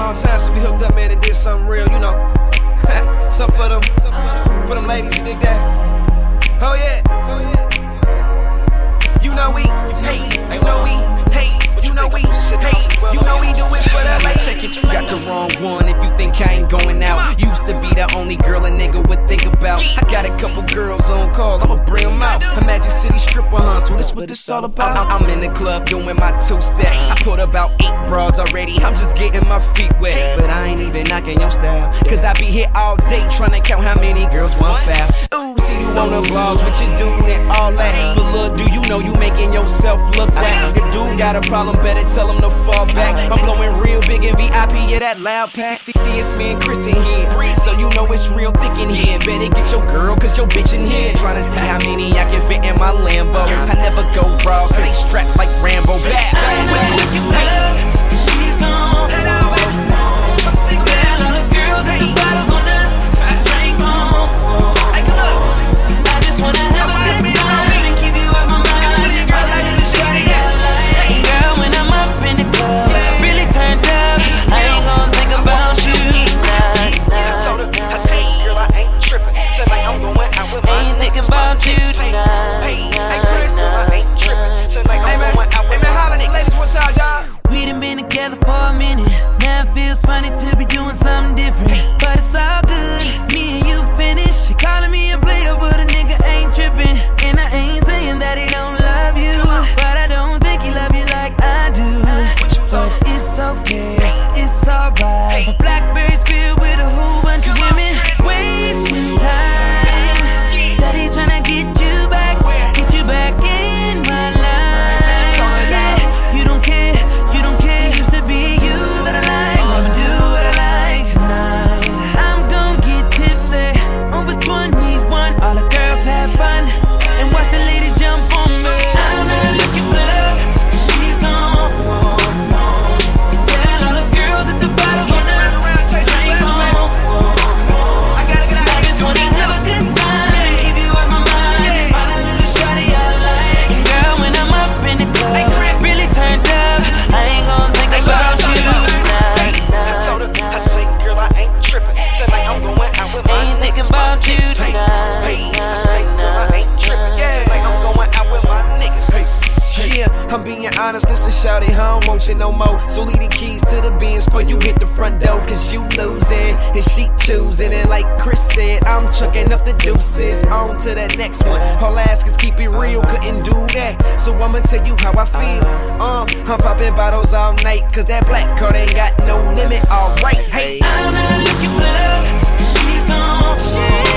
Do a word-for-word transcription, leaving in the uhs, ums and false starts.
long time since we hooked up, man, and did something real, you know. Something for them, for them ladies, you dig that? Oh yeah, oh yeah. You know we, hey, you know we, hey, you know we, hey, you know we do it for the ladies. Check it, you got the wrong one if you think I ain't going out. Used to be the only girl a nigga would think about. I got a couple girls on call, I'ma bring them out. A Magic City stripper, huh? So this what this all about. I'm in the club doing my two-step. I put about eight broads already. I'm just getting my feet wet, but I ain't even knocking your style. Cause I be here all day trying to count how many girls want foul. Ooh, see you on the blogs with your dude and all that. But look, do you know you making yourself look whack? If dude got a problem, better tell him to fall back. I'm blowing real big in V I P, yeah, that loud pack. See, it's me and Chris in here, so you know it's real thick in here. Better get your girl, cause your bitch in here. Trying to see how many I can fit in my Lambo. I never go raw, stay strapped like Rambo. Back, back, you love, cause she's gone. Tell all the girls that the bottles on us. I drink home. I just wanna have a good time and keep you out my mind. I like the shawty I like. Girl, when I'm up in the club, really turned up, I ain't gon' think about you. I told her, I said, girl, I ain't trippin'. Tonight I'm going out with my niggas. Ain't thinking about you tonight. Hey, serious, girl, I ain't trippin'. Tonight I'm going out with my niggas. Ladies, one time, y'all. We done been together for a minute. Now it feels funny to be doing something different, but it's all good. Me and you finished. You calling me a player, but a nigga ain't trippin'. And I ain't saying that he don't love you, but I don't think he love you like I do. But it's okay, it's alright. My Blackberry's filled with a whole bunch of women, wasting time, steady tryna get you back, get you back in my life. Yeah, you don't care, you don't care. Used to be you that I like. I'ma do what I like tonight. I'm gon' get tipsy, over twenty-one. All the girls have fun and watch the ladies jump on me. I'm not looking for love, cause she's gone. So tell all the girls that the bottles on us. Drink home. I just wanna have a good time and keep you out my mind. Find a little shawty I like. And girl, when I'm up in the club, really turned up, I ain't gon' think about you tonight. I told her, I say, girl, I ain't trippin'. Tonight I'm going out with my niggas. Ain't thinking about you tonight. I say, girl, I ain't trippin'. Tonight I'm going out with my niggas. Yeah, I'm being honest, listen, shawty, I don't want you no more. So leave the keys to the Benz before you hit the front door. Cause you losing, and she choosing. And like Chris said, I'm chucking up the deuces. On to that next one. All I ask is keep it real, couldn't do that. So I'ma tell you how I feel. Uh, I'm popping bottles all night, cause that black card ain't got no limit. Alright, hey, I'm not looking for love, cause she's gone.